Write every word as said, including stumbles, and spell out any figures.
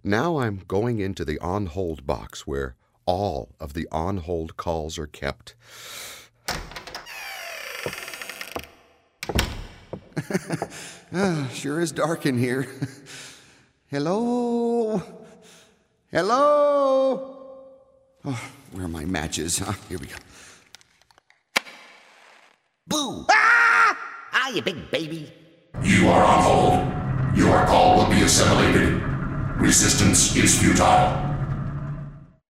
Now I'm going into the on-hold box where all of the on-hold calls are kept. Ah, sure is dark in here. Hello? Hello? Oh, where are my matches? Huh? Here we go. Boo! Ah! Ah, you big baby. You are on hold. Your call will be assimilated. Resistance is futile.